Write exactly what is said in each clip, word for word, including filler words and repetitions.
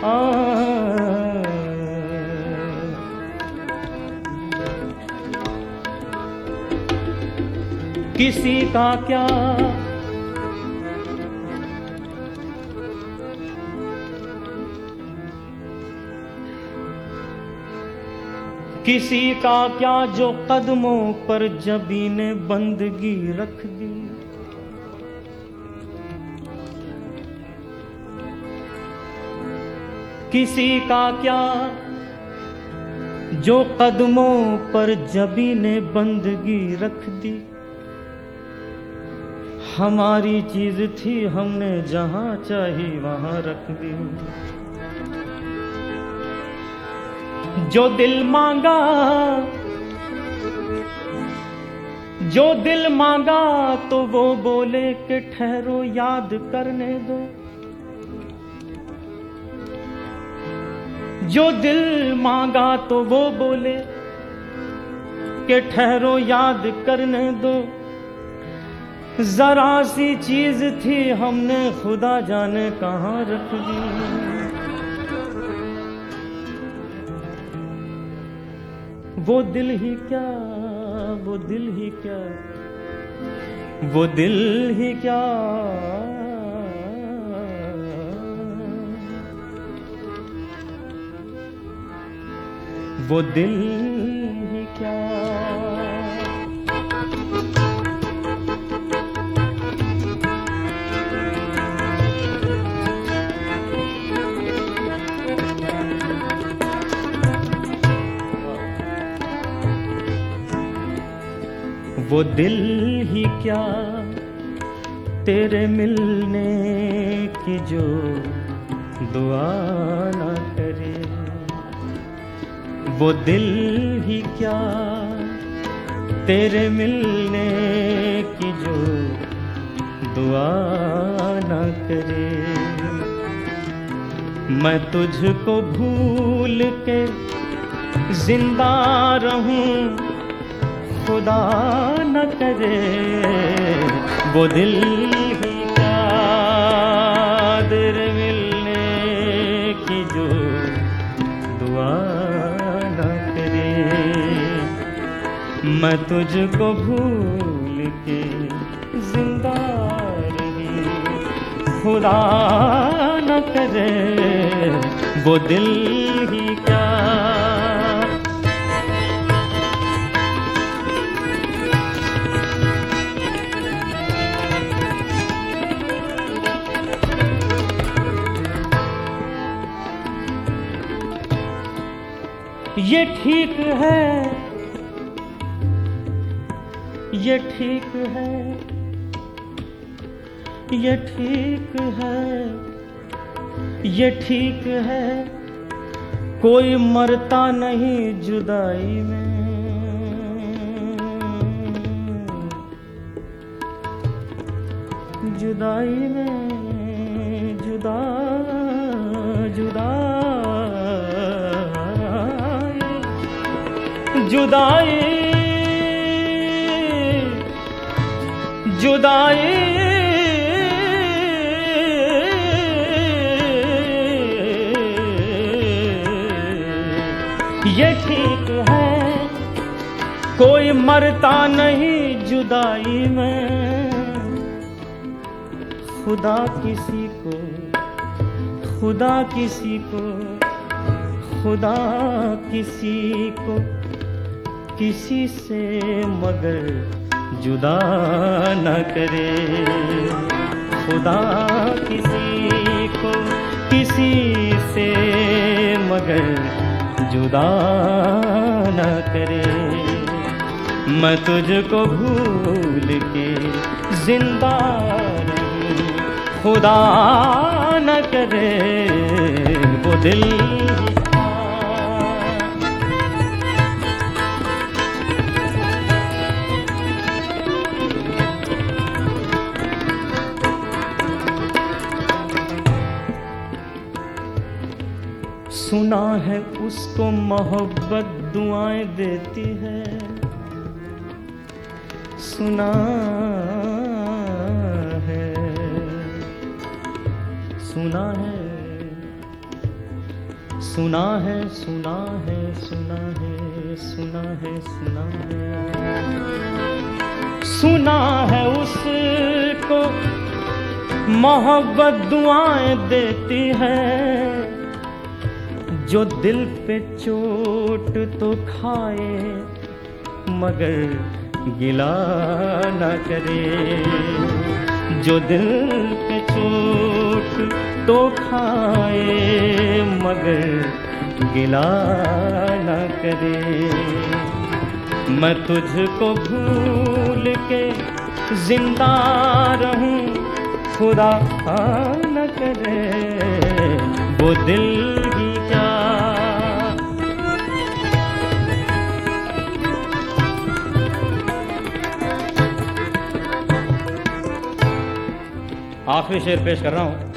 आ, किसी का क्या किसी का क्या जो कदमों पर जबीने बंदगी रख दी। किसी का क्या जो कदमों पर जबीने बंदगी रख दी। हमारी चीज थी हमने जहां चाही वहां रख दी। जो दिल मांगा जो दिल मांगा तो वो बोले कि ठहरो याद करने दो। जो दिल मांगा तो वो बोले कि ठहरो याद करने दो। जरा सी चीज थी हमने खुदा जाने कहां रख दी। वो दिल ही क्या वो दिल ही क्या वो दिल ही क्या वो दिल ही क्या। वो दिल ही क्या तेरे मिलने की जो दुआ ना करे। वो दिल ही क्या तेरे मिलने की जो दुआ ना करे। मैं तुझको भूल के जिंदा रहूं खुदा न करे। वो दिल ही क्या तेरे मिलने की जो दुआ न करे। मैं तुझको भूल के जिंदा रही खुदा न करे। वो दिल ही क्या ये ठीक है ये ठीक है ये ठीक है ये ठीक है। कोई मरता नहीं जुदाई में। जुदाई में जुदा जुदा जुदाई जुदाई ये ठीक है। कोई मरता नहीं जुदाई में। खुदा किसी को खुदा किसी को खुदा किसी को किसी से मगर जुदा न करे। खुदा किसी को किसी से मगर जुदा न करे। मैं तुझको भूल के जिंदा रहूं खुदा न करे। वो दिल सुना है उसको मोहब्बत दुआएं देती है। सुना है सुना है सुना है सुना है सुना है सुना है सुना है सुना है उसको मोहब्बत दुआएं देती है, जो दिल पे चोट तो खाए मगर गिला न करे, जो दिल पे चोट तो खाए मगर गिला न करे। मैं तुझको भूल के जिंदा रहूं, खुदा न करे वो दिल ही क्या। आखिरी शेर पेश कर रहा हूं।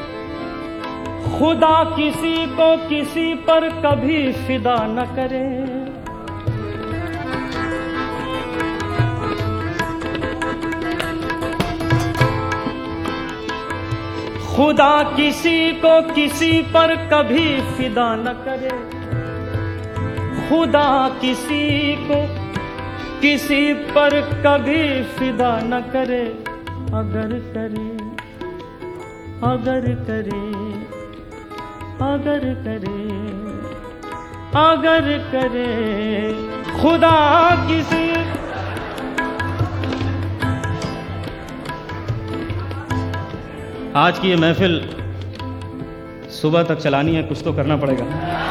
खुदा किसी को किसी पर कभी फिदा न करे, खुदा किसी को किसी पर कभी फिदा न करे, खुदा किसी को किसी पर कभी फिदा न करे। अगर करे अगर करे अगर करे अगर करे खुदा किसी। आज की ये महफिल सुबह तक चलानी है, कुछ तो करना पड़ेगा।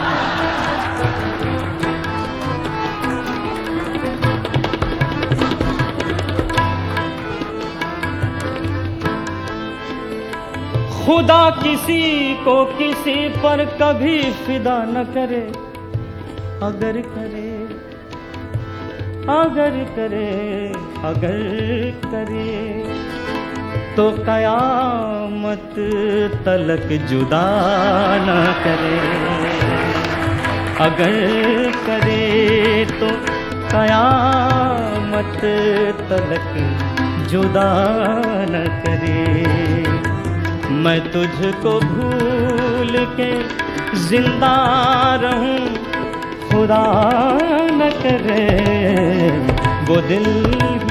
खुदा किसी को किसी पर कभी फिदा न करे, अगर करे अगर करे अगर करे तो कयामत तलक जुदा न करे, अगर करे तो कयामत तलक जुदा न करे। मैं तुझको भूल के जिंदा रहूं, खुदा न करे वो दिल